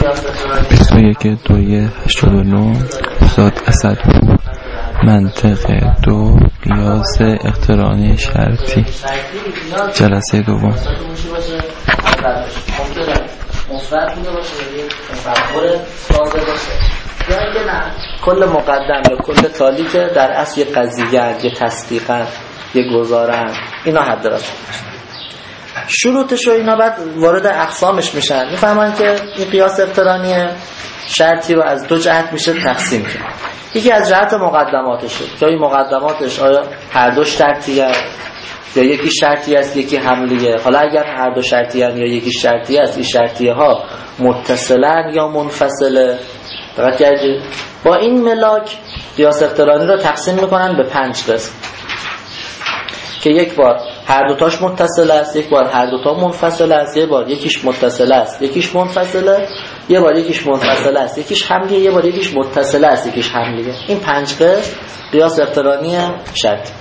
21/2/89 استاد اسدپور. منطق 2 قیاس اقترانی شرطی. جلسه دوم. مفرد بوده باشه یا تصور ساده باشه یا اینکه نه کل مقدم یا کل تالی که در اصل یک قضیه یک تصدیقن یک گزارن، اینا حد رسم شروطش و اینا بعد وارد اقسامش میشن. میفهمن که این قیاس اقترانی شرطی رو از دو جهت میشه تقسیم کرد. یکی از جهت مقدماتشه که این مقدماتش آیا هر دو شرطیه یا یکی شرطی است یکی حملیه. حالا اگر هر دو شرطی هست یا یکی شرطی است، این شرطیه ها متصلن یا منفصله. دقت کردید؟ با این ملاک قیاس اقترانی رو تقسیم میکنن به 5 قسم که یک بار هر دوتاش متصل است، یک بار هر دوتا منفصل است، یک بار یکیش متصل است یکیش منفصله، یک بار یکیش منفصل است یکیش حملیه، یک بار یکیش متصل است یکیش حملیه. این 5 قسم قیاس اقترانی شرطی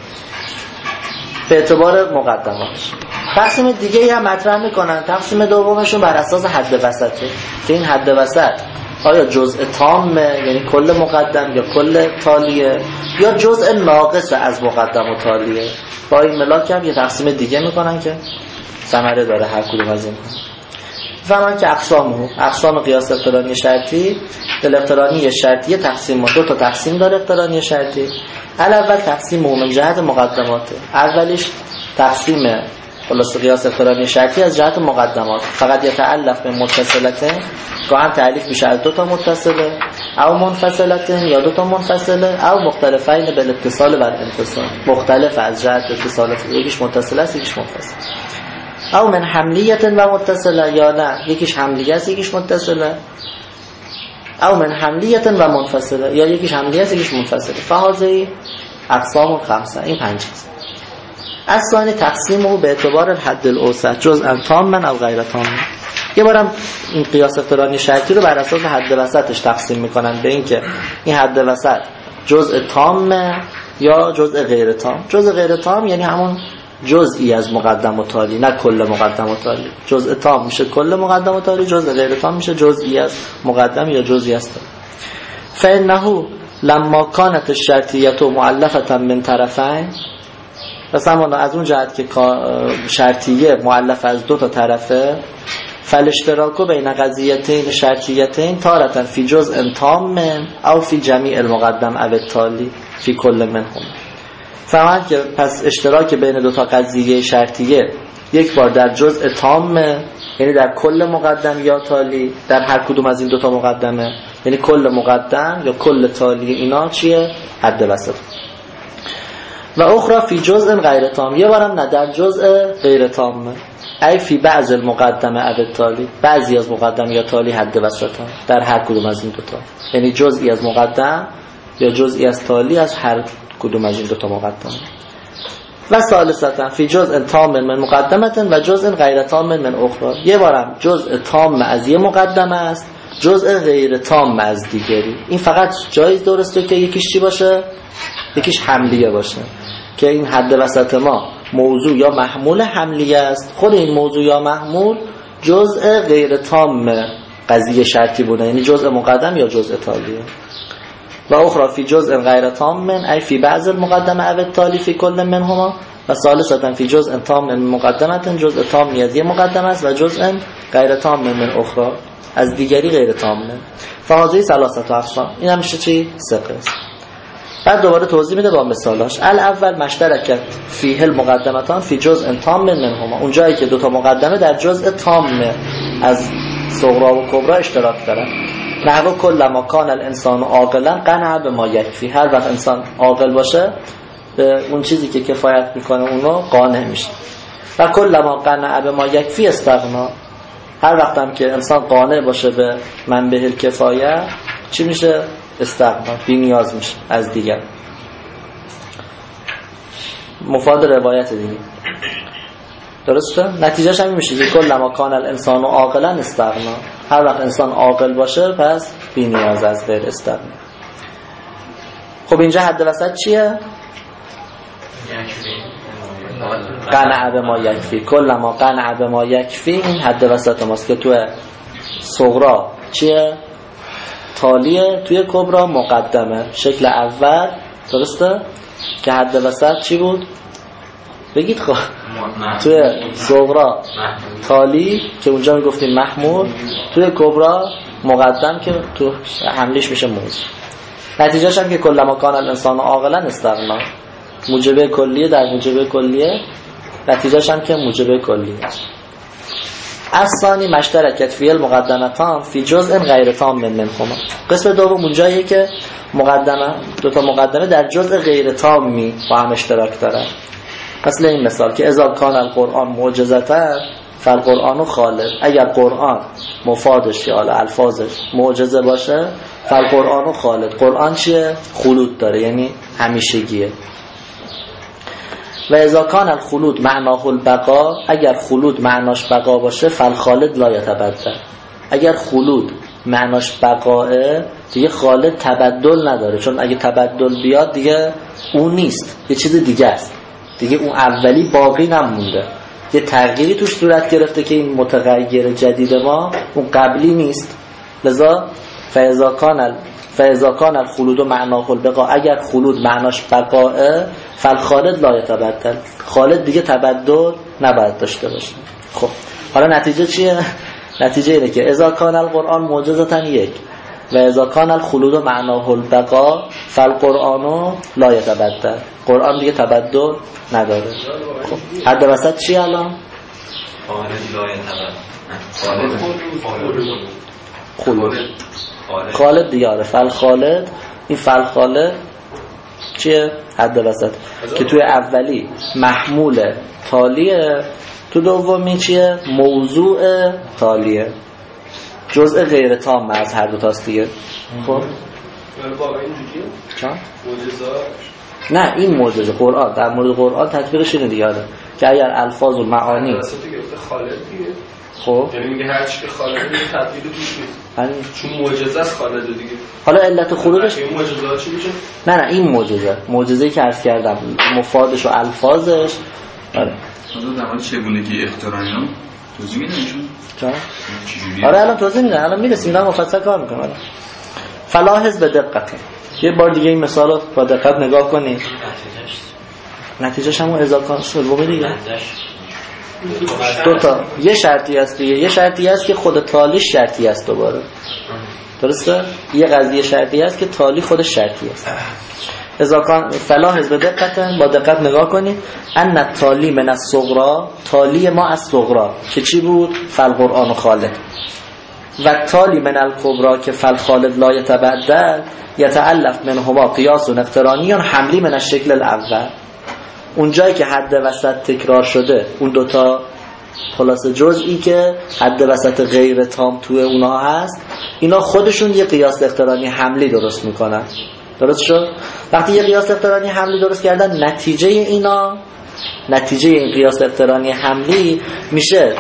به اعتبار مقدماتش. تقسیم دیگه هم مطرح میکنن. تقسیم دومشون بر اساس حد وسطه که این حد وسط آیا جزء تامه یعنی کل مقدم یا کل تالیه یا جزء ناقص از مقدم و تالیه. با این ملاک هم یه تقسیم دیگه میکنن که ثمره داره هر کدوم از این. فهمن که اقسام قیاس اقترانی شرطی اقترانی شرطی تقسیم دو تا تقسیم داره. اقترانی شرطی اول تقسیم من جهت مقدماته. اولیش تقسیم خلاص قیاس اقترانی شرطی از جهت مقدمات فقط یتعلق به متصلته، گاهی تعریف میشه از دو تا متصله او منفصلته یا دو تا منفصله او مختلفین بالاتصال و الانفصال، مختلف از جهت اتصال، یکیش متصل است یکیش منفصل. او من حملیت و متصله یا نه یکیش حملیه است یکیش متصله، او من حملیت و منفصله یا یکیش حملیه است یکیش منفصله. فهذه اقسام 5. این 5 است. اصلا تقسیمه به اعتبار الحد الاوسط جزءا تاما او غیر تام. یه بارم این قیاس اقترانی شرطی رو بر اساس حد وسطش تقسیم میکنن به این که این حد وسط جزء تام یا جزء غیر تام. جزء غیر تام یعنی همون جزئی از مقدم و تالی، نه کل مقدم و تالی. جزء تام میشه کل مقدم و تالی، جزء غیر تام میشه جزئی از مقدم یا جزئی از تالی. فانه لما كانت الشرطیه مؤلفه من طرفین، پس همون از اون جهت که شرطیه مؤلف از دو تا طرفه، فالاشتراک بین قضیتین شرطیتین تارة فی جزء تام او فی جمیع المقدم او التالی فی کل منهم. فهمند که پس اشتراک بین دو تا قضیه شرطیه یک بار در جزء تام یعنی در کل مقدم یا تالی، در هر کدوم از این دو تا مقدمه یعنی کل مقدم یا کل تالی، اینا چیه؟ حد وسط. و اخرى فی جزء غیر تام، یه بارم نه در جزء غیر تام، ای فی بعض المقدمه او التالی، بعضی از مقدم یا تالی حد وسط در هر کدوم از این دوتا، یعنی جزئی از مقدم یا جزئی از تالی از هر کدوم از این دوتا مقدم. و ثالثتا فی جزء تام من مقدمه و جزء غیر تام من اخرى، یه بارم جزء تام از یه مقدمه است جزء غیر تام از دیگری. این فقط جایز درسته که یکیش چی باشه؟ یکیش حملیه باشه که این حد وسط ما موضوع یا محمول حملیه است. خود این موضوع یا محمول جزء غیر تام قضیه شرطی بوده، یعنی جزء مقدم یا جزء تالیه. و اخرى فی جزء غیر تام من ای فی بعض المقدمه او التالی فی کل منهما. و ثالثتا فی جزء تام من مقدمه، جزء تام از یه مقدمه است و جزء غیر تام من اخرى از دیگری غیر تام. فهذه ثلاثه اقسام. این هم میشه چی؟ 3 قسم. بعد دوباره توضیح میده با مثالاش. الاول مشترکت فیه المقدمتان فی جزء تام منهما، اون جایی که دو تا مقدمه در جزء تام از صغرا و کبرا اشتراک دارن. نحو کل ما کان الانسان عاقلا قنع بما یکفی، هر وقت انسان عاقل باشه به اون چیزی که کفایت میکنه اون رو قانع میشه. و کل ما قنع بما یکفی استغنا، هر وقت هم که انسان قانع باشه به منبع الکفایه چی میشه؟ استغنا، بی نیاز میشه از دیگر. مفاد روایت دیگه درسته؟ نتیجهش همین میشه که کل ما کان الانسان عاقلا استغنا، هر وقت انسان عاقل باشه پس بی نیاز از غیر استغنا. خب اینجا حد وسط چیه؟ قنع بما یکفی. کل ما قنع بما یکفی این حد وسط ماست که تو صغرا چیه؟ تالیه، توی کبرا مقدمه. شکل اول درسته که حد وسط چی بود؟ بگید خب. توی صغرا تالی که اونجا میگفتیم محمول، توی کبرا مقدم که تو حملیش میشه موج. نتیجهش هم که کلما کان الانسان عاقلا استغنا، موجبه کلیه در موجبه کلیه، نتیجهش هم که موجبه کلیه. الثانی مشترکت فی المقدمتان فی جزء غیر تام منهما. قسم دوم اونجاییه که مقدمه، دو تا مقدمه در جزء غیر تامی با هم اشتراک دارن. مثل این مثال که اذا کان القرآن معجزة فالقرآن خالد، اگر قرآن مفادش یا الفاظش معجزه باشه فالقرآن خالد، قرآن چیه؟ خلود داره، یعنی همیشگیه. و اذا کان الخلود معناه البقا، اگر خلود معناش بقا باشه فالخالد لا یتبدل، اگر خلود معناش بقاه دیگه خالد تبدل نداره، چون اگه تبدل بیاد دیگه اون نیست، یه چیز دیگه است دیگه، اون اولی باقی نمونده، یه تغییری توش صورت گرفته که این متغیر جدید ما اون قبلی نیست. لذا فاذا کان الخلود معناه البقا، اگر خلود معناش بقاه فالخالد لا یتبدل، خالد دیگه تبدل نباید داشته باشه. خب حالا نتیجه چیه؟ نتیجه اینه که اذا کان القرآن معجزة یک و اذا کان الخلود معناه البقا فالقرآن لا یتبدل، قرآن دیگه تبدل نداره. خب حد وسط چیه الان؟ خلود خالد دیگه آره فالخالد، این فالخالد چیه؟ حد وسط که توی اولی محمول تالیه، تو دومی چیه؟ موضوع تالیه، جزء غیر تام از هر دو تاست دیگه. خب نه این معجزه قرآن، در مورد قرآن تطبیقش اینه دیگه که اگر الفاظ و معانی خب یعنی میگه هر چی که خالد میگه تبدیل توش نیست، چون معجزه است خالد دیگه. حالا علت خلودش این معجزه ها چی میشه؟ نه این معجزه‌ای که عرض کردم مفادش و الفاظش. آره حالا در مورد چگونگی اقترانی توضیح میدن چون آره الان توضیح میدن، الان میرسیم الان مفصل کار میکنم. فلاحظ به دقت، یه بار دیگه این مثال رو با دقت نگاه کنید. نتیجهش همون اذا کان سومی دیگه دو تا، یه شرطی هست دیگه، یه شرطی هست که خود تالیش شرطی هست دوباره، درسته؟ یه قضیه شرطی هست که تالی خودش شرطی هست. اذا کان فلاحظ به دقت، با دقت نگاه کنید. ان التالی من الصغرا، تالی ما از صغرا که چی بود؟ فالقرآن خالد. و تالی من الکبرا که فالخالد لا یتبدل یتألف منهما قیاس و اقترانی حملی من الشکل الاول. اون جایی که حد وسط تکرار شده، اون دوتا خلاصه جزئی که حد وسط غیر تام توی اونها هست، اینا خودشون یه قیاس اقترانی حملی درست میکنن. درست شد؟ وقتی یه قیاس اقترانی حملی درست کردن، نتیجه این قیاس اقترانی حملی میشه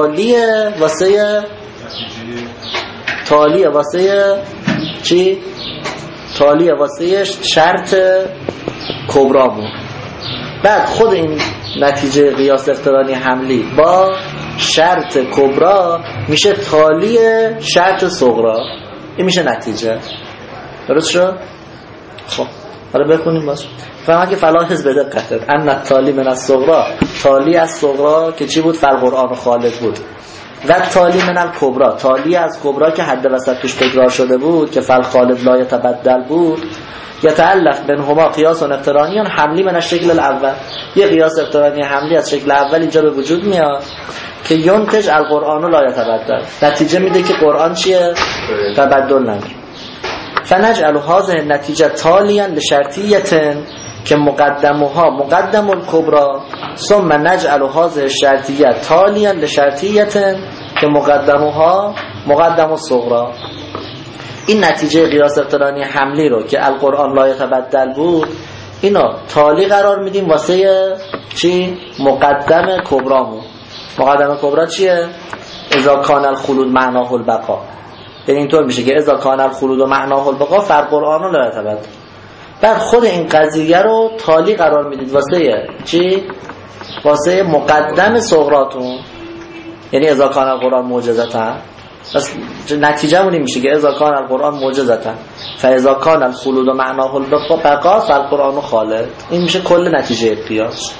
تالیه واسه چی؟ تالیه واسه شرط کبرامون. بعد خود این نتیجه قیاس اقترانی حملی با شرط کبرا میشه تالی شرط صغرا، این میشه نتیجه. درست شد؟ خب حالا بخونیم باز. فهمه که فلاحظ به دقت ان التالی من الصغرا، تالی از صغرا که چی بود؟ فالقرآن خالد بود. و تالی من الکبرا، تالی از کبرا که حد وسط توش تکرار شده بود که فالخالد لا یتبدل بود. یتألف بینهما قیاس اقترانی حملی من الشکل الاول، یه قیاس اقترانی حملی از شکل اول اینجا به وجود میاد که ینتج القرآن لا یتبدل، نتیجه میده که قرآن چیه؟ تبدل نداره. فنجعل هذه النتیجه تالیا لشرطیه که مقدم الکبرا، ثم نجعل هذه الشرطیه تالیا لشرطیه که مقدم الصغرا. این نتیجه قیاس اقترانی حملی رو که القرآن لا یتبدل بود، اینا تالی قرار میدیم واسه چی؟ مقدم کبرامون. مقدم کبرا چیه؟ اذا کان الخلود معناه البقا، یعنی اینطور میشه که اذا کان الخلود معناه البقا فالقرآن لا یتبدل. بعد خود این قضیه رو تالی قرار میدید واسه چی؟ واسه مقدم صغراتون، یعنی اذا کان القرآن معجزة. پس نتیجه مون این میشه که اذا کان القرآن معجزتا فاذا کان الخلود معناه البقاء فالقرآن خالد. این میشه کل نتیجه قیاس.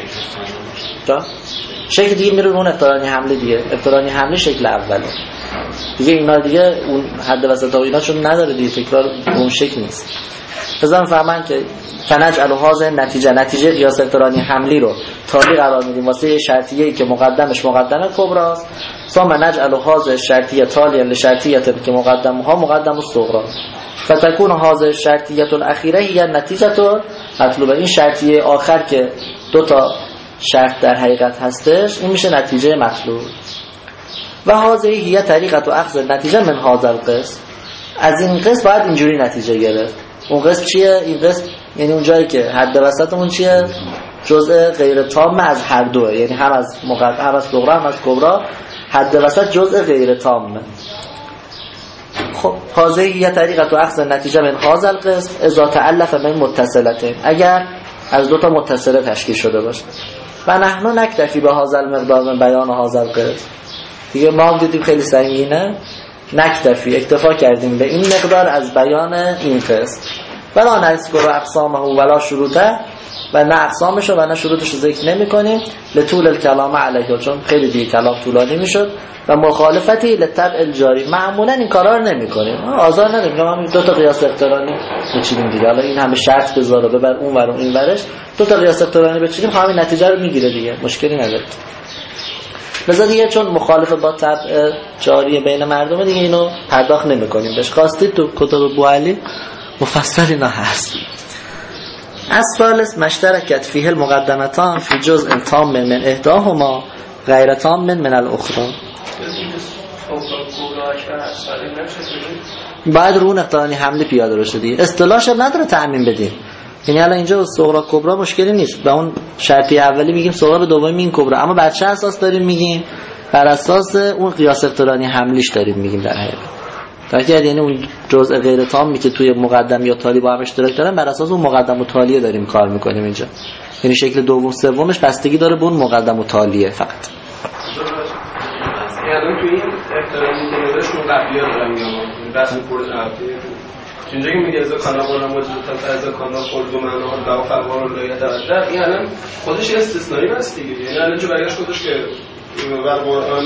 شکل دیگه میره اون اقترانی حمله دیگه. اقترانی حمله شکل اوله دیگه، اینا دیگه اون حد وسط و اینا چون نداره دیگه، تکرار اون شکل نیست. بذارم فهمن که فنجعل هذه نتیجه قیاس اقترانی حملی رو تالی قرار میدیم واسه شرطیه‌ای که مقدمش مقدمه کبراست، ثم نجعل هذه شرطیه تالی لشرطیه که مقدمها مقدم الصغرا، فتكون هذه الشرطیه الاخیره هي نتیجه مطلوبه. این شرطیه آخر که دو تا شرط در حقیقت هستش، این میشه نتیجه مطلوب. و هذه هي طریقه اخذ نتیجه من هذا القسم. از این قسم باید اینجوری نتیجه گرفت. اون قسم چیه؟ این قسم یعنی اون جایی که حد وسطمون چیه؟ جزء غیر تام از هر دوه، یعنی هم از مقدم هم از صغرا هم از کبرا، حد وسط جزء غیر تامه. خب هذه هي طریقه اخذ نتیجه من هذا القسم اذا تألف من متصلتين، اگر از دو تا متصله تشکیل شده باشه. و نحن نکتفی به هذا المقدار من بیان هذا القسم. دیگه ما دیدیم خیلی سنگینه، نکتفی اکتفا کردیم به این مقدار از بیان این قسم. ولا نذکر اقسامه ولا شروطه، و نه اقسامش و نه شروطش رو ذکر نمی کنیم لطول الکلام علیه، چون خیلی دیگه کلام طولانی میشد. و مخالفتی لطبع الجاری، معمولا این کارا رو نمی کنیم، آزار نداریم. ما دو تا قیاس اقترانی بچینیم دیگه، حالا این همه شرط بذار و ببر اون ور این ورش، دو تا قیاس اقترانی بچینیم همین نتیجه رو میگیره دیگه، مشکلی نداره. لذا دیگه چون مخالف با طبع جاری بین مردم دیگه اینو پرداخت نمی‌کنیم بهش. خواستید تو کتب بوعلی مفصل اینا هست. الثالث مشترکت فیه المقدمتان فی جزء تام من احداهما غیر تام من الاخرى. بعد رو اقترانی حمله پیاده باشه دیگه، اصطلاحش نداره تعمیم بدیم. یعنی الان اینجا صغرا کبرا مشکلی نیست، به اون شرطی اولی میگیم صغرا، به دومی میگیم کبرا، اما بر چه اساس داریم میگیم؟ بر اساس اون قیاس اقترانی حملیش داریم میگیم در حقیقت. درکه یعنی اون جزء غیر تامی که توی مقدم یا تالی با هم اشتراک دارن، بر اساس اون مقدم و تالیه داریم کار میکنیم اینجا. یعنی شکل دوم سومش بستگی داره به اون مقدم و تالیه فقط. یعنی توی این اقترانی که نوشتون قبلیه دارم میگم رسم اینجا که میگه ازا کانا قرآن موجودتن فازا کانا خلد و معناها با فرمان الله یتبدل، این الان خودش استثنایی هست دیگه. یعنی الان جو برگشت خودش که بر قرآن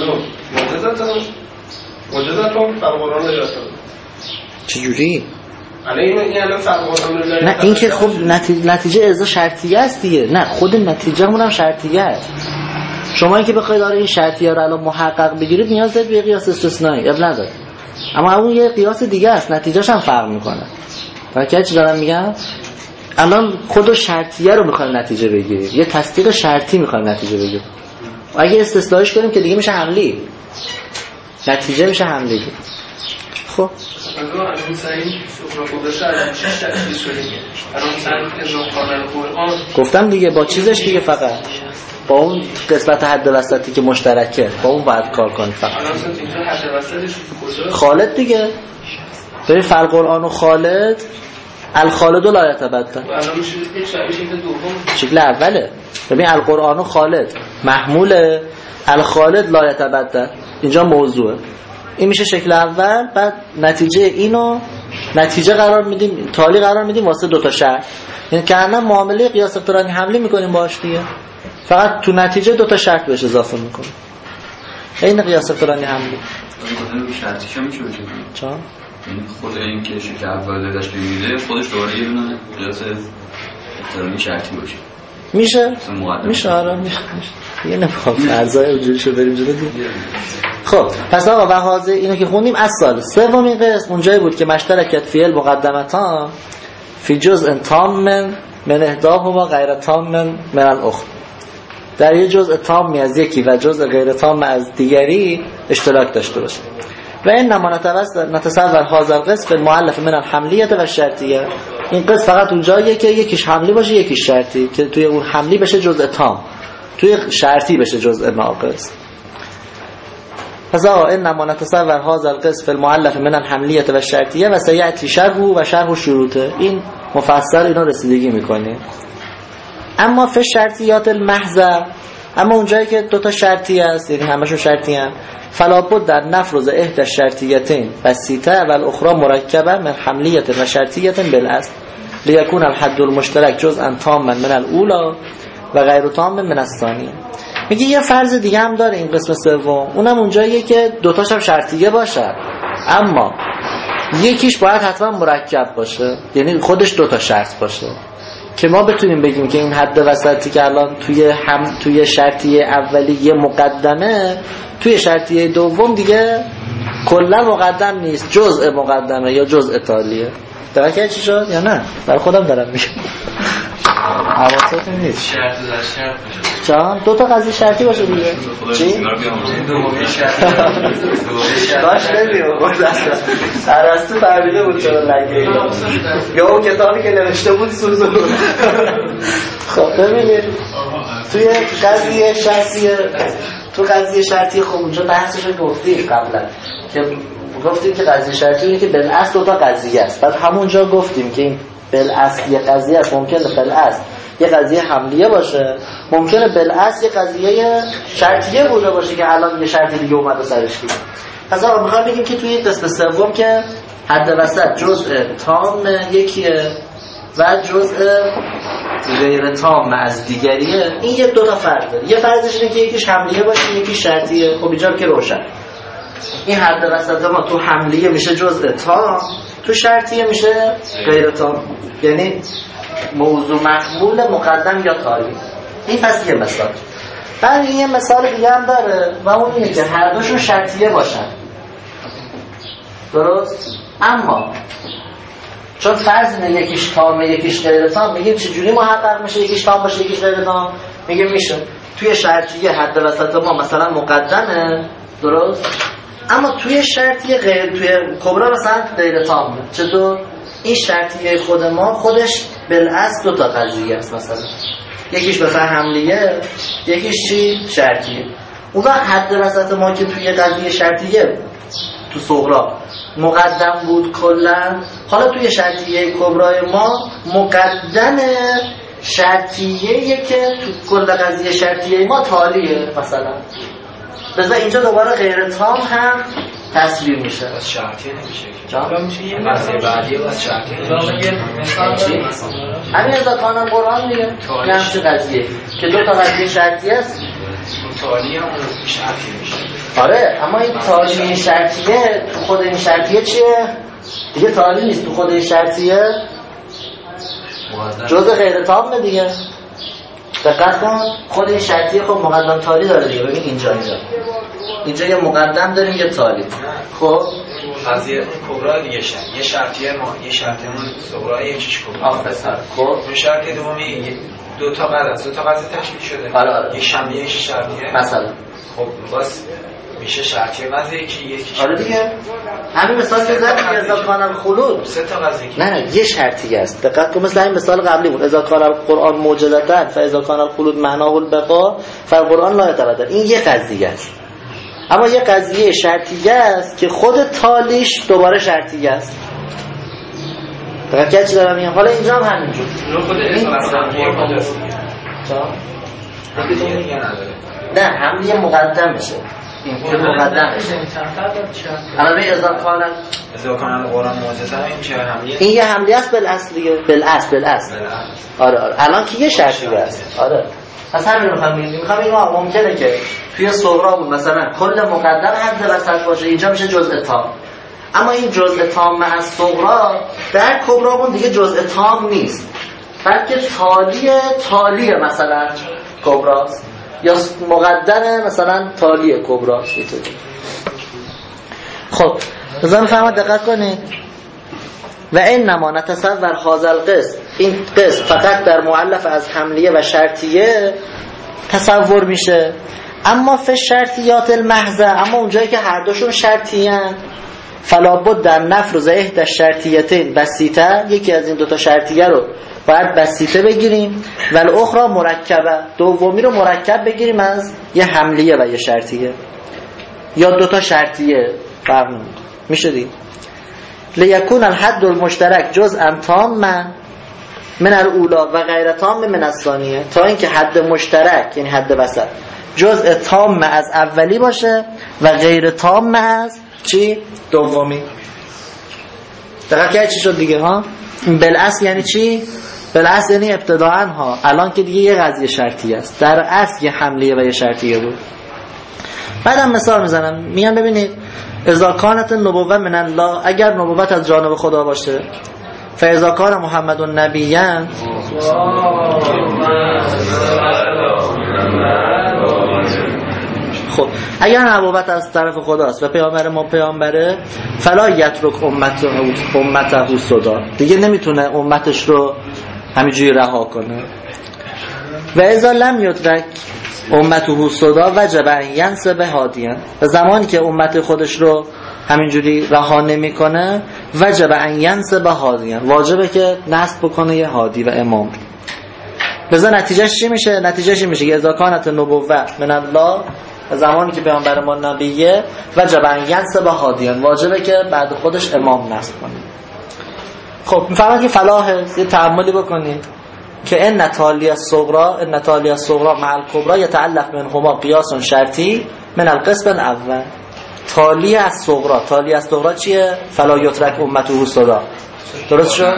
معجزتون بر قرآن نجاتون چجوری؟ این الان فرمان الله نه این که خب نتیجه ازا شرطیه است دیگه، نه خود نتیجه مون هم شرطیه است. شما اینکه بخواید این شرطیه رو الان محقق بگیرید نیاز دارید به قیاس استثنایی، اب نداره. اما اون یه قیاس دیگه است، نتیجهش هم فرق میکنه. برای چی دارم میگم؟ الان خود شرطیه رو میخوایم نتیجه بگیریم، یه تصدیق شرطی میخوایم نتیجه بگیریم. اگه استثنایش کنیم که دیگه میشه حملی، نتیجه میشه حملی. خب گفتم دیگه با چیزش دیگه، فقط با اون قسمت حد وسطی که مشترکه با اون باید کار کنید. فقط خالد دیگه ببین فالقرآن و خالد، الخالد لا یتبدل شکل اوله. ببین القرآن و خالد محموله، الخالد لا یتبدل اینجا موضوعه. این میشه شکل اول. بعد نتیجه اینو نتیجه قرار میدیم، تالی قرار میدیم واسه دو تا شرط. یعنی که الان معامله قیاس اقترانی حملی میکنیم باش دیگه، فقط تو نتیجه دو تا شرط بهش اضافه میکنیم. این قیاس اقترانی حملی. این شرطیش هم میشه بشه چا؟ یعنی خود این که شکل اول داشت میده خودش دوباره یه دونه قیاس اقترانی شرطی باشه. میشه آره میشه. یه نفهم فرضای اونجوریشو بریم جلو دیگه. خب پس آقا وحاظه اینو که خوندیم از سال سومین قسم اونجایی بود که مشترکت فی المقدمتان فی جزء تام من احداهما غیر تام من الاخر. در یه جزء تامی از یکی و جزء غیر تام از دیگری اشتراک داشته باشه. و این نما نتصور هذا القسم بالمؤلف من الحملیه و الشرطیه. این قسم فقط اونجاییه که یکیش حملی باشه یکیش شرطی، که توی اون حملی بشه جزء تام، توی شرطی بشه جزء ناقص. پس آقا این نما نتصور هذا القسم بالمؤلف من الحملیه و الشرطیه و سیأتی شرح و شرح شروطه. این مفصل اینا رسیدگی میکنه. اما فی شرطیات المحض اما اونجایی که دو تا شرطی هست، یعنی همشون شرطی هست، فلا بد در نفرض احدى الشرطیتین بسیطه و الاخرى مرکبه من حملیت و شرطیت بالاصل لیکون الحد المشترک جزءا تاما من الاولى و غیر تام من الثانیه. میگه یه فرض دیگه هم داره این قسم سوم، اونم اونجاییه که دوتاش هم شرطیه باشه اما یکیش باید حتما مرکب باشه، یعنی خودش دوتا شرط باشه که ما بتونیم بگیم که این حد وسطی که الان توی شرطیه اولی یه مقدمه، توی شرطیه دوم دیگه کلا مقدم نیست، جزء مقدمه یا جزء تالیه. درکه چی شد یا نه؟ برای خودم دارم میگم حواست نیست. شرط در شرط باشه جان دو تا قضیه شرطی باشه دیگه. چی؟ دومی شرط باش نمیدیم خود اصلا ارسطو فهمیده بود چرا لگه یا اون کتابی که نوشته بود سوزون. خب ببینید توی قضیه شرطی خب اونجا بحثش رو گفتیم قبلا که گفتیم که قضیه شرطی اینه که بالاصل دو تا قضیه است. بعد همونجا گفتیم که این بالاصل یه قضیه است، ممکنه بالاصل یه قضیه حملیه باشه، ممکنه بالاصل یه قضیه شرطیه بوده باشه که الان یه شرط دیگه اومده سرش گیر. پس آقا میخوام بگیم که توی قسم سوم که حد وسط جزء تام یکیه و جزء غیر تام از دیگریه، این یه دو تا فرق داره. یه فرضش اینه که یکیش حملیه باشه یکیش شرطیه. خب اینجا که روشن این حد وسط ما تو حملیه میشه جزء تام، تو شرطیه میشه غیر تام، یعنی موضوع محمول مقدم یا تالی. این پس یه مثال. بعد این یه مثال دیگه هم داره و اون اینه که هر دوشون شرطیه باشن، درست؟ اما چون فرض اینه یکیش تامه یکیش غیر تام، میگیم چجوری محقق میشه یکیش تام باشه یکیش غیر تام؟ میگیم میشه توی شرطیه حد وسط ما مثلا مقدمه، درست؟ اما توی شرطیه توی کبرا مثلا غیر تامه. چطور؟ این شرطیه خود ما خودش بالاصل دو تا قضیه است، مثلا یکیش به حملیه یکیش چی؟ شرطیه. اون وقت حد وسط ما که توی قضیه شرطیه تو صغرا مقدم بود کلا، حالا توی شرطیه کبرای ما مقدم شرطیه که تو کل قضیه شرطیه ما تالیه مثلا. بذار اینجا دوباره غیر تام هم تصویر میشه. از شرطیه نمیشه جان؟ میشه یه مسئله بعدی از شرطیه همین از قانون قرآن دیگه یه همچه قضیه که دو تا قضیه شرطیه است. تالی هم شرطیه میشه. آره اما این تالی شرطیه تو خود این شرطیه چیه؟ دیگه تالی نیست، تو خود این شرطیه جزء غیر تامه دیگه. دقت کن خود این شرطیه خب مقدم تالی داره دیگه. ببین اینجا یه مقدم داریم یه تالی. خب قضیه کبرا دیگه یه شرطیه ما صغرا یکیش کبرا آفرین. خب اون شرط دومی دو تا قضیه تشکیل شده. آره. یک شرطیه یک شرطیه مثلا خب باز میشه شرطیه واسه یکی آره دیگه. همین مثال که زدم اذا کان الخلود سه تا قضیه نه یه شرطیه است. دقت کن مثل این مثال قبلی بود اذا کان القرآن موجزتن فاذا کان الخلود معناه البقاء فالقرآن لا يتبدل. این یه قضیه است. اما یه قضیه شرطیه است که خود تالیش دوباره شرطیه است. دقت چی دارم میگم؟ حالا اینجا هم همینجور خود اصلا کجاست؟ نه حملیه مقدم میشه. این که مقدم میشه. الان به اذا کان القرآن معجزه این چه حملیه؟ این یه حملیه است بالاصل دیگه. بالاصل. آره الان که یه شرطیه است. آره پس همین رو میخوام بگم ممکنه که توی صغرا بود مثلا کل مقدم حد وسط باشه، اینجا میشه جزء تام. اما این جزء تام از صغرا در کبرا بود دیگه جزء تام نیست، بلکه تالیه مثلا کبراست یا مقدم مثلا تالیه کبراست. خب بذارم فهمت دقت کنید. و انما نتصور هذا القسم، این قسم فقط در مؤلف از حملیه و شرطیه تصور میشه. اما فی شرطیات المحضه، اما اونجایی که هر دوشون شرطیان فلا بد در نفرض احدى الشرطیتین بسیطه، یکی از این دوتا شرطیه رو باید بسیطه بگیریم و الاخرى مرکبه، دومی رو مرکب بگیریم از یه حملیه و یه شرطیه یا دوتا شرطیه فرق میشه دیگه. لیکون الحد المشترک جزءا تاما من الاولا و غیر تام من الثانیه، تا اینکه حد مشترک یعنی حد وسط جزء تام از اولی باشه و غیر تام از چی؟ دومی. دقیقا که چی شد دیگه ها؟ بالاصل یعنی چی؟ بالاصل یعنی ابتداعا ها، الان که دیگه یه قضیه شرطی است، در اصل یه حملیه و یه شرطیه بود. بعدم مثال میزنم، میگم ببینید اذا کانت النبوة من الله، اگر نبوت از جانب خدا باشه، فاذا کان محمد نبیًا، خب اگر نبوت از طرف خداست و پیامبر ما پیامبره، فلا یترک امته صدا، دیگه نمیتونه امتش رو همینجوری رها کنه. و اذا لم یترک امته صدا وجب ان ینصب هادیًا، و زمانی که امت خودش رو همینجوری رها نمیکنه وجب ان ینصب هادیًا، واجبه که نصب بکنه یه هادی و امام. بذا نتیجهش چی میشه؟ نتیجهش میشه که اذا کانت النبوة من الله، زمانی که پیامبر ما نبیه، وجب ان ینصب هادیًا، واجبه که بعد خودش امام نصب کنه. خب میفهمید که فلاحه، یه تأملی بکنید که ان تالی الصغرى مع الکبرى یتعلق منهما قیاس شرطی من القسم الاول. تالی از صغرا چیه؟ فلا یترک امته صدا. درست شد؟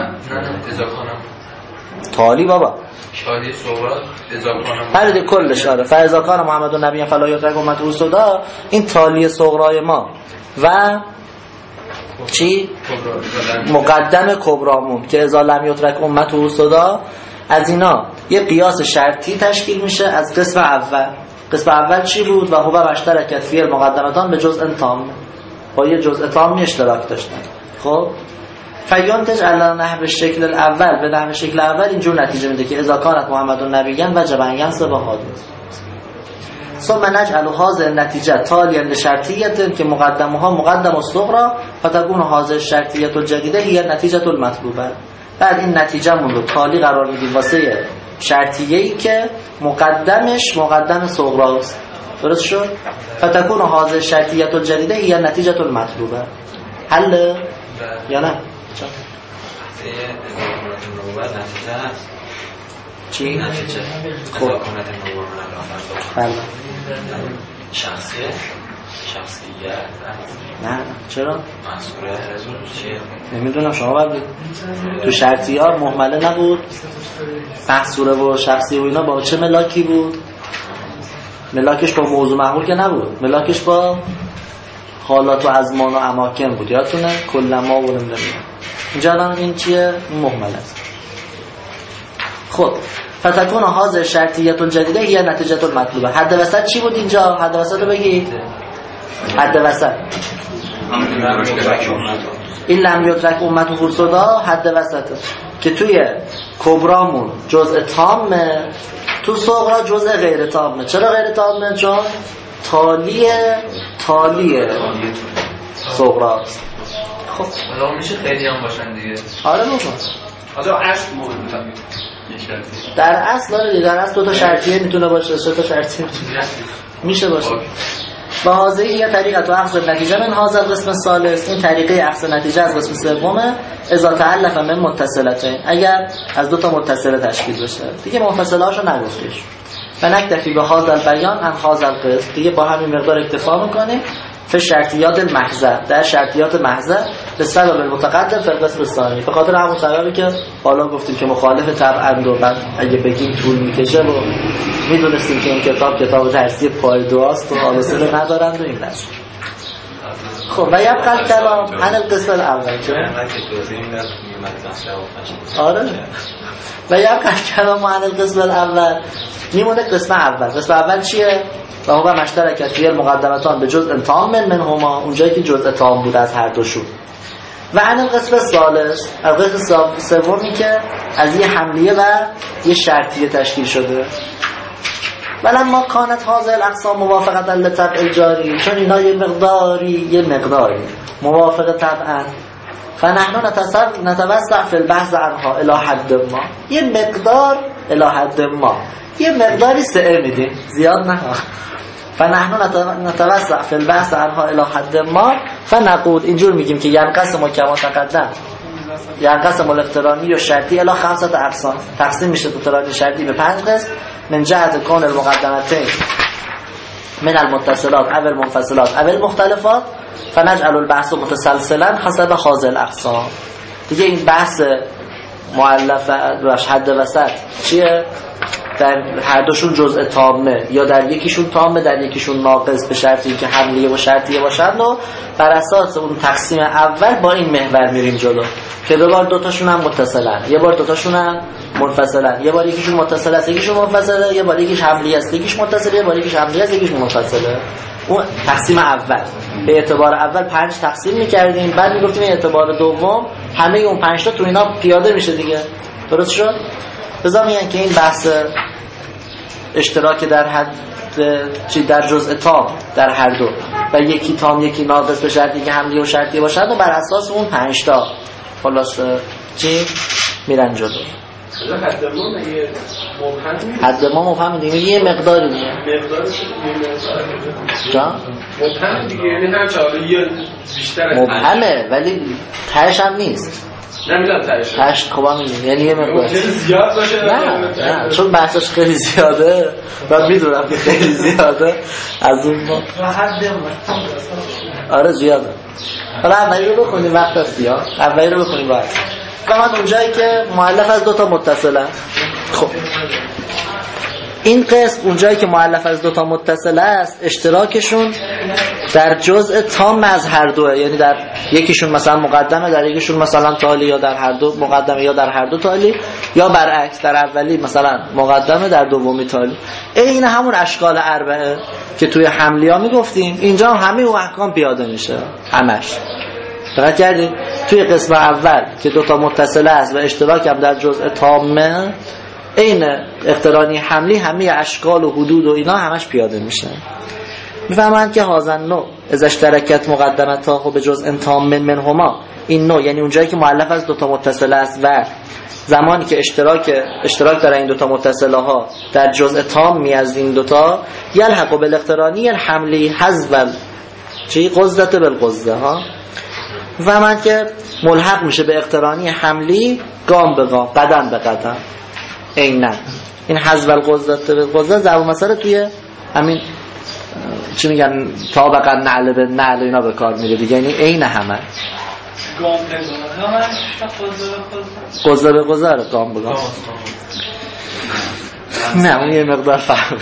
تالی بابا تالی صغرا اذا کان فرید کلش آره. فاذا کان محمد نبی فلا یترک امته صدا، این تالی صغرای ما و چی؟ مقدم کبرامون که اذا لم یترک امته صدا، از اینا یه قیاس شرطی تشکیل میشه از قسم اول. قسم اول چی بود؟ و هو مشترکت فی المقدمتان به جزء تام، با یه جزء تامی اشتراک داشتن. خب فینتج علی نحو شکل الاول، به نحو شکل اول اینجور نتیجه میده که اذا کانت محمد نبیًا وجب ان ینصب هادیًا. ثم نجعل هذه النتیجه تالیا لشرطیه که مقدمها مقدم الصغرى فتكون هذه الشرطیه الجدیده هي النتیجه المطلوبه. بعد این نتیجه مون رو تالی قرار میدیم واسه شرطیه‌ای که مقدمش مقدم صغرا است. درست شد؟ فتكون هذه الشرطیه الجدیده هي النتیجه المطلوبه. حل یا نه؟ چی؟ نتیجه خب بله شخصیت نه چرا؟ مسئولیت چیه؟ نمیدونم، شما باید تو شرطی ها مهمله نبود؟ محصوره و شخصی و اینا با چه ملاکی بود؟ ملاکش با موضوع محمول که نبود، ملاکش با حالات و ازمان و اماکن بود. یادتونه؟ کلما و نمیدونم اینجا الان این چیه؟ مهمله است. خب فتكون هذه الشرطیه الجدیده هي نتیجه المطلوبه. حد وسط چی بود اینجا؟ حد وسط رو بگید. حد وسط این لم یترک امته صدا حد وسطه که توی کبرامون جزء تامه، تو صغرا جزء غیر تامه. چرا غیر تامه؟ چون تالیه صغرا. خب الان میشه خیلی هم باشن دیگه. آره بابا آجا عشق مهم در اصل داره، در اصل دو تا شرطیه میتونه باشه، سه تا شرطیه میشه باشه. و هذه یه طریقه تو اخذ نتیجه من هذا القسم الثالث، این طریقه اخذ نتیجه از قسم سومه. اذا تعلق من متصلتين، اگر از دو تا متصله تشکیل بشه. دیگه منفصله هاشو نگفتیش. و نکتفی به هذا البیان عن هذا القسم، دیگه با همین مقدار اکتفا میکنیم. فی شرطیات المحضه، در شرطیات محضه به سبب المتقدم فی القسم الثانی، به خاطر همون سببی که بالا گفتیم که مخالف طبعا و بعد اگه بگیم طول میکشه و میدونستیم که این کتاب درسی پای دعاست و حالسه ندارند و این نشد. خب و یبقى کلام عن القسم الاول. آره و یبقى کلام عن القسم الاول، میمونه قسم اول. قسم اول چیه؟ و هو مشترکت فی المقدمتان به جزء تام منهما، اونجایی که جزء تام بود از هر دوشون. و عن القسم الثالث، القسم سومی که از یه حملیه و یه شرطیه تشکیل شده. ولما کانت هذه الاقسام موافقه للطبع الجاری، چون اینا یه مقداری موافقه طبعا، فنحن نتوسع فی البحث عنها الی حد ما، یه مقدار الی حد ما، یه مقداری سعی میدیم، زیاد نه. فنحن نتوسع فی البحث عنها الی حد ما فنقول، اینجور میگیم که ینقسم کما تقدم ینقسم الاقترانی و شرطی الی 5 اقسام. تقسیم میشه اقترانی شرطی به 5 قسم. من جهت کون المقدمتین من المتصلات او المنفصلات او المختلفات فنجعل البحث متسلسلا حسب هذه الاقسام. دیگه این بحث مؤلف روش حد وسط چیه؟ در هر دوشون جزء تامه یا در یکیشون تامه در یکیشون ناقص به شرطی که حملیه و شرطیه باشند و بر اساس اون تقسیم اول با این محور میریم جلو که دوبار دوتاشون هم متصلن، یه بار دوتاشون هم منفصلن، یه بار یکیشون متصل است یکیشون منفصله، یه بار یکیش حملیه است یکیش متصله، یه بار یکیش حملیه است یکیش منفصله. اون تقسیم اول به اعتبار اول 5 تقسیم می‌کردیم، بعد میگفتیم به اعتبار دوم همه اون 5 تا تو اینا پیاده میشه دیگه. درست شد؟ بذار میگن که این بحث اشتراک در حد در جزء تام در هر دو و یکی تام یکی ناقص به شرطی که حملی و شرطی باشد و بر اساس اون 5 تا خلاص چی میرن جلو. حد ما مفهوم دیگه یه مقداری دیگه مبهم دیگه یعنی هم چاره یه بیشتر مبهمه ولی تهش هم نیست. نمیدونم تهش خوبا میدونم یعنی یه مقدار زیاد باشه. نه چون بحثش خیلی زیاده و میدونم که خیلی زیاده از اون ما آره زیاده. حالا اولی رو بکنیم وقت است زیاد اولی رو بکنیم باید فقط اونجایی که مؤلف از 2 تا متصله. خب این قسم اونجایی که مؤلف از 2 تا متصله است اشتراکشون در جزء تام از هر دوه، یعنی در یکیشون مثلا مقدمه در یکیشون مثلا تالی یا در هر دو مقدمه یا در هر دو تالی یا برعکس در اولی مثلا مقدمه در دومی تالی. این همون اشکال اربعه که توی حملیا میگفتیم اینجا هم همه اون احکام پیاده میشه همش. دقت کردیم توی قسم اول که 2 تا متصله است و اشتراک هم در جزء تامه این اقترانی حملی همه اشکال و حدود و اینا همش پیاده میشه. میفهمند که هازن نوع از اشتراکت مقدمت‌ها خب به جزء تام منهما این نوع یعنی اونجایی که مؤلف از 2 تا متصله است و زمانی که اشتراک در این 2 تا متصله ها در جزء تام می از این 2 تا یلحق بالاقترانی الحملی حذف چی قصدت بالقصده ها و من که ملحق میشه به اقترانی حملی گام به گام قدم به قدم. این حذف القصدت بالقصده ضرب مسئله توی همین چی میگن طابقا نعل به نعل اینا به کار میره دیگه، یعنی عین همه گام به گام قصده به قصده گام به گام نه اون یه مقدار فرق.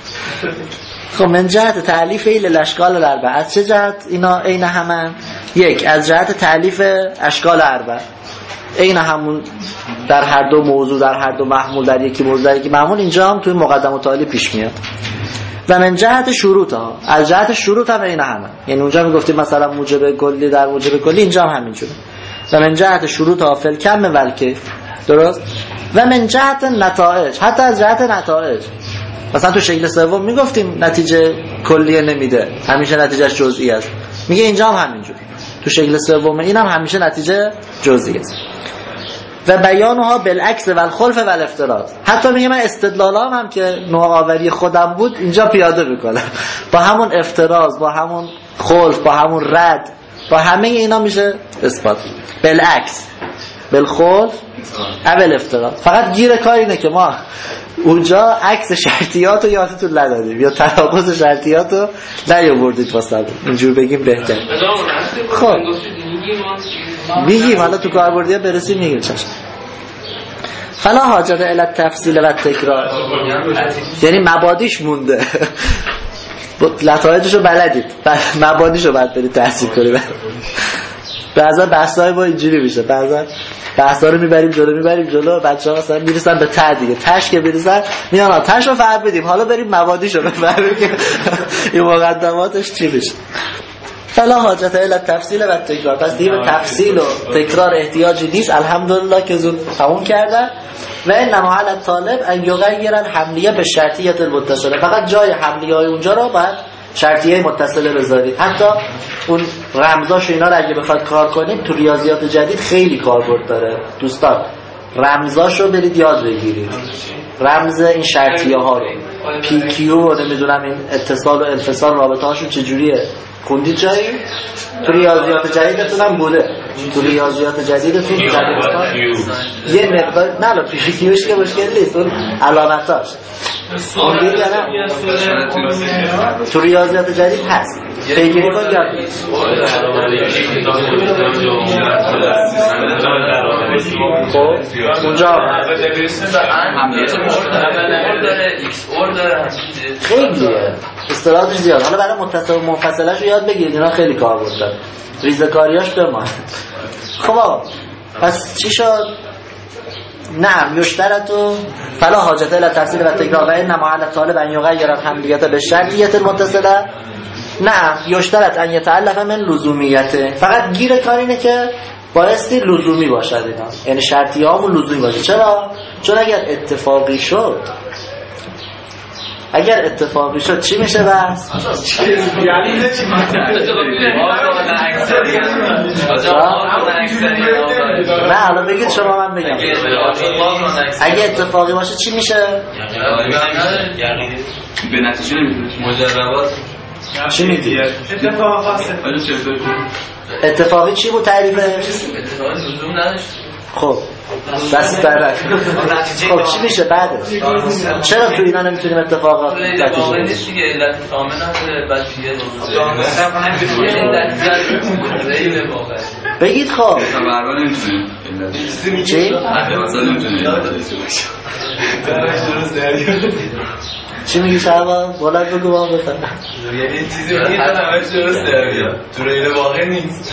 خب من جهت تعلیف الاشکال الاربعه از چه جهت اینا عین همه؟ یک از جهت تعلیف اشکال اربعه عین همون در هر دو موضوع در هر دو محمول در یکی موضوع در یکی محمول اینجا هم توی مقدمه و تالی پیش میاد. و من جهت شروط ها از جهت شروط هم عین همه، یعنی اونجا میگفتیم مثلا موجب کلی در موجب کلی اینجا هم همینجوره. و من جهت شروط ها فی الکم و الکیف درست. و من جهت نتایج حتی از جهت نتایج مثلا تو شکل سوم میگفتیم نتیجه کلیه نمیده همیشه نتیجهش جزئی است، میگه اینجا هم همینجوره تو شکل سوم اینم همیشه نتیجه جزئی است. و بیانها بالعکس و الخلف و الافتراض حتی میگه من استدلالام هم که نوآوری خودم بود اینجا پیاده میکنم با همون افتراض با همون خلف با همون رد با همه اینا میشه اثبات بالعکس بالخلف اول افتراض. فقط گیر کار اینه که ما اونجا عکس شرطیات رو یادتون ندادیم یا تناقض شرطیات رو نیاوردید واسه اینجور بگیم بهتر. خب میگیم حالا تو کاربردی ها برسیم میگیم چشم. فلا حاجت الی التفصیل و تکرار یعنی مبادیش مونده لطایفش رو بلدید مبادیش رو باید برید تحصیل کنید. بعضا بحثای ما اینجوری میشه بعضا بحثا رو میبریم جلو بچه‌ها مثلا میرسن به ته دیگه تش که میرسن میان تش رو فرق بدیم حالا بریم مبادیشو بفهمیم که این مقدماتش چی میشه. فلا حاجت الی التفصیل و تکرار پس دیگه به تفصیل و تکرار احتیاجی نیست الحمدلله که زود تموم کردن. و انما علی الطالب ان یغیر الحملیه به شرطیه المتصله فقط جای حملیه های اونجا رو باید شرطیه متصله بذارید. حتی اون رمزاش و اینا رو اگه بخواد کار کنید تو ریاضیات جدید خیلی کاربرد داره دوستان. رمزاش رو برید یاد بگیرید رمز این شرطیه ها رو پی کیو نمیدونم این اتصال و انفصال رابطه هاشون چجوریه خوندید جایی تو ریاضیات جدیدتون هم بوده تو ریاضیات جدیدتون دبیرستان یه مقدار نه پیشیش که مشکل نیست اون علامتاش اون دید یا نه تو ریاضیات جدید هست پیگیری کن یاد بگیر خب اونجا خیلیه اصطلاحاتش زیاد. حالا برای متصل و منفصلش رو یاد بگیرید اینا خیلی کار بردن ریزکاریاش بمان. خب پس چی شد؟ نعم یشترطو فلا حاجت الی تفصیل و تکرار و انما علی الطالب ان یغیر الحملیت بالشرطیه المتصله. نعم یشترط ان یتعلق من لزومیته. فقط گیر کار اینه که بایستی لزومی باشد اینا، یعنی شرطی هامون لزومی باشه. چرا؟ چون اگر اتفاقی شد چی میشه بس؟ نه الان بگید شما من بگم اگه اتفاقی باشه چی میشه؟ به نتیجه نمیتونه مجربات چی میگی؟ اتفاقی چی بود تعریفش؟ اتفاقی لزوم نداشت. خب دست درک. خب چی میشه بعدش؟ چرا تو اینا نمیتونیم اتفاقات نتیجه نیست دیگه؟ علت کامل نداره بعد دیگه بگید. خب برای نمیتونیم چی؟ چی میگی شعبان؟ بلند بگو با هم بفرم. یعنی چیزی میگی تا همه درست در بیاد تو ریل واقع نیست.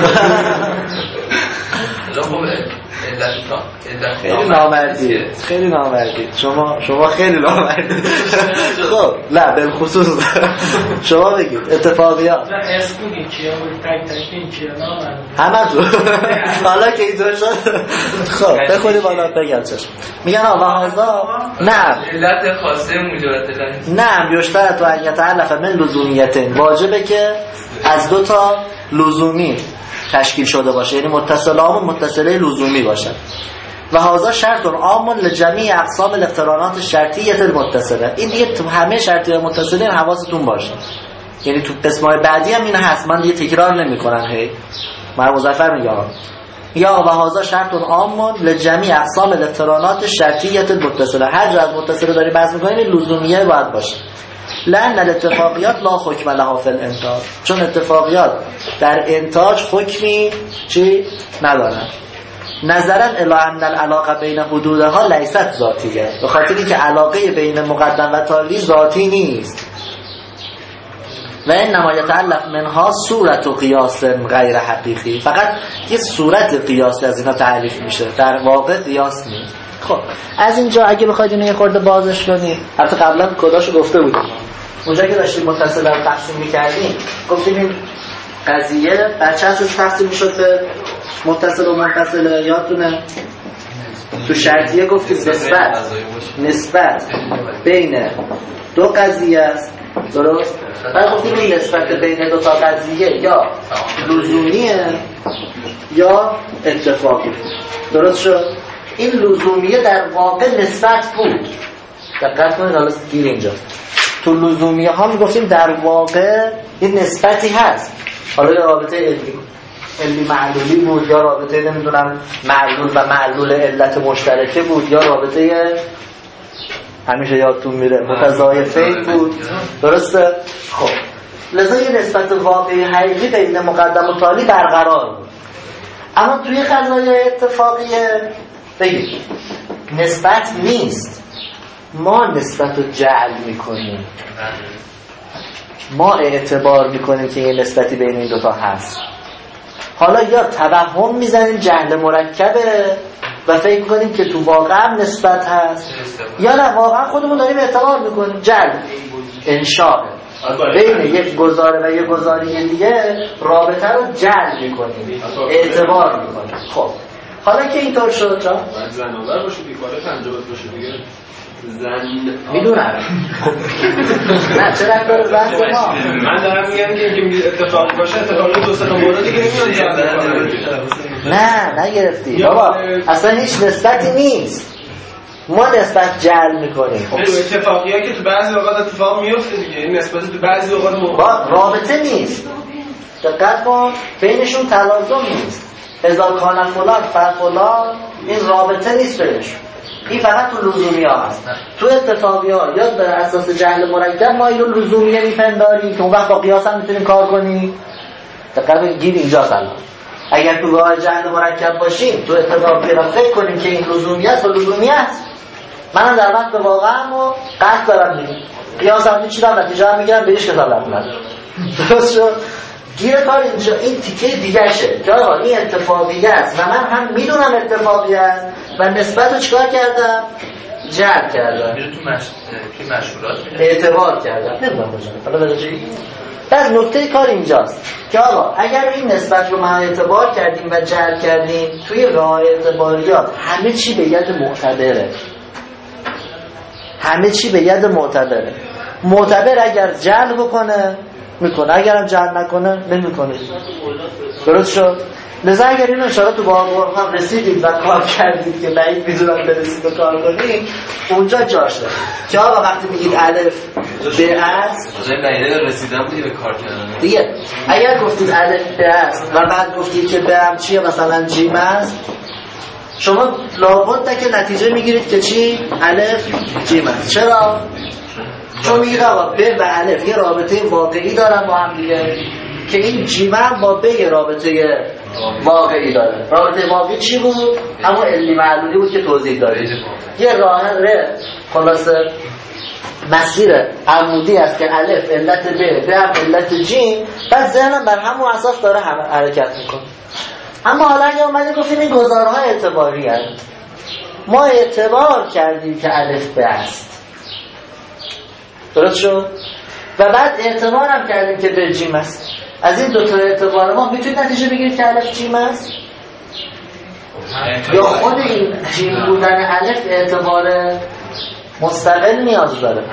خیلی نامردی شما خیلی نامردی. خب نه بالخصوص شما بگید اتفاقیات همه تو حالا که اینطور شد. خب بخونی بالا بگم چشم میگن آوازا نه علت خاصه مجرد نه یشترط و ان یتعلق من لزومیتین. واجبه که از دو تا لزومی تشکیل شده باشه، یعنی متصلام متصله لزومی باشه. و هذا شرط عام لجمیع اقسام الاقترانات الشرطیه المتصله. این دیگه تو همه شرطی متصله حواستون باشه، یعنی تو قسمای بعدی هم این هست، من دیگه تکرار نمی‌کنم. هی من مظفر میگم یا و هذا شرط عام لجمیع اقسام الاقترانات الشرطیه المتصله. هر جا از متصله داری بحث می‌کنیم این لزومیه باید باشه. لأن الاتفاقیات لا حکم لها فی الانتاج. چون اتفاقیات در انتاج حکمی چی ندارن. نظرا الی ان العلاقه بین حدودها لیست ذاتیه. به خاطر اینکه علاقه بین مقدم و تالی ذاتی نیست. و انما یتعلق منها صورت و قیاس غیر حقیقی. فقط یه صورت قیاس از اینا تعریف میشه، در واقع قیاس نیست. خب از اینجا اگه بخواید اینو یه خورده بازش کنید، حتی قبلا کداشو گفته بودیم اونجا که داشتیم متصل رو تقسیم می‌کردیم، گفتیم این قضیه بر چند اساس تقسیم می‌شد به متصل و منفصل. یادتونه تو شرطیه گفتیم نسبت بین دو قضیه است، درست؟ بعد گفتیم این نسبت بین دو تا قضیه یا لزومیه یا اتفاقی. درست شد؟ این لزومیه در واقع نسبت بود. دقت کنید حالا گیر اینجا تو لزومیه ها میگفتیم در واقع این نسبتی هست. حالا یا رابطه علی معلولی بود، یا رابطه نمیدونم معلول و معلول علت مشترکه بود، یا رابطه همیشه یادتون میره متضایفین بود. درسته؟ خب لذا یه نسبت واقعی حقیقی بین مقدم و تالی برقرار بود. اما توی قضایای اتفاقیه بگید نسبت نیست، ما نسبت رو جعل میکنیم، ما اعتبار میکنیم که یه نسبتی بین این دوتا هست. حالا یا توهم میزنیم جهل مرکبه و فکر میکنیم که تو واقع هم نسبت هست، یا نه واقعا خودمون داریم اعتبار میکنیم. جعل انشاء بین یک گزاره و یک گزاره دیگه رابطه رو جعل میکنیم، اعتبار میکنیم. خب حالا که اینطور شد جا باید زناور باشه بیکاره پنجابت باشه دیگه زن میدونم. نه چرا داره بحث ما؟ من دارم میگم که اینکه اتفاق باشه اتفاقی دو سه تا مورد دیگه نمیاد. نه نگرفتی بابا، اصلا هیچ نسبتی نیست، ما نسبت جعل میکنیم. خب اتفاقیه که تو بعضی اوقات اتفاق میفته دیگه، این نسبت تو بعضی اوقات رابطه نیست. دقت کن بینشون تلازم نیست. اذا کان فلان فلان، این رابطه نیست بهش، این فقط تو لزومی ها هست. تو اتفاقی ها یا بر اساس جهل مرکب ما اینو لزومیه میپنداریم که اون وقت با قیاس هم میتونیم کار کنیم. دقیقا گیر اینجا سلام. اگر تو راه جهل مرکب باشیم تو اتفاقی را فکر کنیم که این لزومی است و لزومی است، منم در وقت واقعا و قصد دارم میگم قیاس هم میچیدم نتیجه هم میگیرم بهش کتاب ندارم. درست شد؟ گیر کار اینجا این تیکه دیگه شه که آقا این اتفاقی است و من هم میدونم اتفاقی است و نسبت رو چکار کردم؟ جعل کردم، تو مشهورات اعتبار کردم. نمیدونم باشم حالا بذاری بعد نکته کار اینجاست که آقا اگر این نسبت رو ما اعتبار کردیم و جعل کردیم، توی راه اعتباریات همه چی به ید معتبره، همه چی به ید معتبره. معتبر اگر جعل بکنه میکنه، اگرم جعل نکنه نمیکنه. درست شد؟ لذا اگر این اشاره تو باب هم رسیدید و کار کردید که بعید میدونم برسید و کار کنید، اونجا جاش داره که آقا وقتی میگید الف به است جای بعیده رسیدن بودی به کار کردن دیگه، اگر گفتید الف به است و بعد گفتید که به هم چیه مثلا جیم است، شما لابد که نتیجه میگیرید که چی؟ الف جیم است. چرا؟ چون میگید آقا به و الف یه رابطه واقعی دارن با هم دیگه که این جیم هم با به یه رابطه واقعی داره. رابطه واقعی چی بود؟ همون علی معلولی بود که توضیح دارید. یه راه خلاصه مسیر عمودی است که الف علت به هم علت جیم، بعد ذهنم بر همون اساس داره حرکت میکنه. اما حالا اگه اومدیم گفتیم این گزارهای اعتباری هست، ما اعتبار کردیم که الف به است، درست شد؟ و بعد اعتبار هم کردیم که به جیم است. از این دو تا اعتبار ما میتونید نتیجه بگیرید که الف جیم است؟ یا خود این جیم بودن الف اعتبار مستقل نیاز داره؟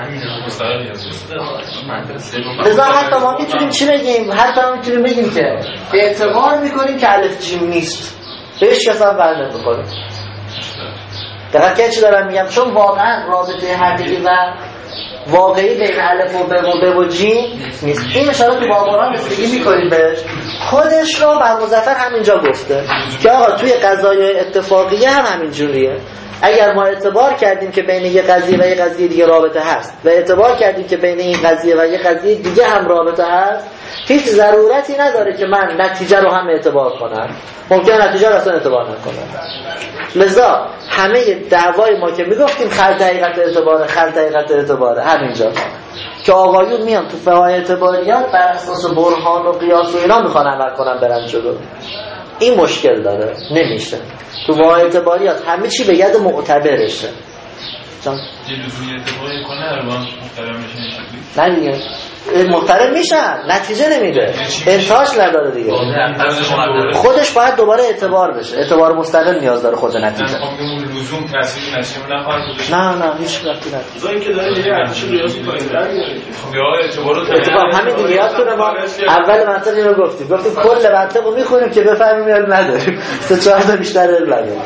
لذا حتی ما میتونیم چی بگیم؟ حتی ما میتونیم بگیم که اعتبار میکنیم که الف جیم نیست، بهش کسا بر نمیخوره. دقیقا که چی دارم میگم؟ چون واقعا رابطه حقیقی و واقعی بین الف و به و جیم نیست. این اشاره تو بابران رسیدگی میکنیم بهش. خودش رو بر مظفر همینجا گفته که آقا توی قضایای اتفاقیه هم همینجوریه. اگر ما اعتبار کردیم که بین یه قضیه و یه قضیه دیگه رابطه هست و اعتبار کردیم که بین این قضیه و یه قضیه دیگه هم رابطه هست، هیچ ضرورتی نداره که من نتیجه رو هم اعتبار کنم. ممکنه نتیجه رو اصلا اعتبار نکنم. لذا همه دعوای ما که میگفتیم خلط حقیقت اعتباره همینجا که آقایون میان تو فقه اعتباریات بر اساس برهان و قیاس و اینا میخوان عمل کنن برن جلو. این مشکل داره، نمیشه. تو فقه اعتباریات همه چی به ید معتبرشه. یه لزومی اعتباری کنه الان محترم میشه. نه دیگه محترم میشن، نتیجه نمیده، انتهاش نداره دیگه. خودش باید دوباره اعتبار بشه، اعتبار مستقل نیاز داره خود نتیجه. لزوم تاثیر نشه نخواهد گذاشت. نه هیچ وقتی نداره. زایی که داره دیگه ارزش ریاضی پایین در میاره. اتفاق همین دیگه یادتونه ما اول منطق اینو گفتیم کل منطق رو میخونیم که بفهمیم علم نداریم. 3-4 تا بیشتر علم نداریم.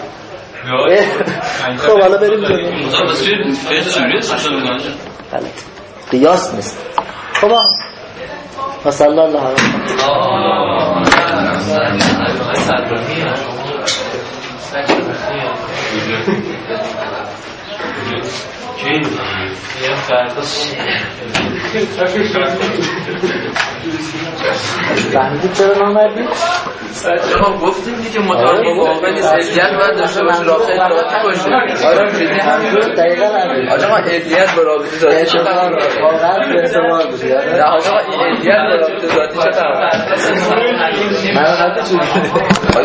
خب حالا بریم جلو. قیاس نیست. خب صلی الله علیه فهمیدید چرا نامردی؟ ما گفتیم که مطالبه واقعا علیت باید داشته باشه، رابطه ذاتی باشه. آره خیلی همین دقیقاً همین. آقا ما علیت با رابطه ذاتی چه فرقی داره؟ واقعا به اعتبار بودی. نه آقا این علیت با رابطه ذاتی چه فرقی داره؟ من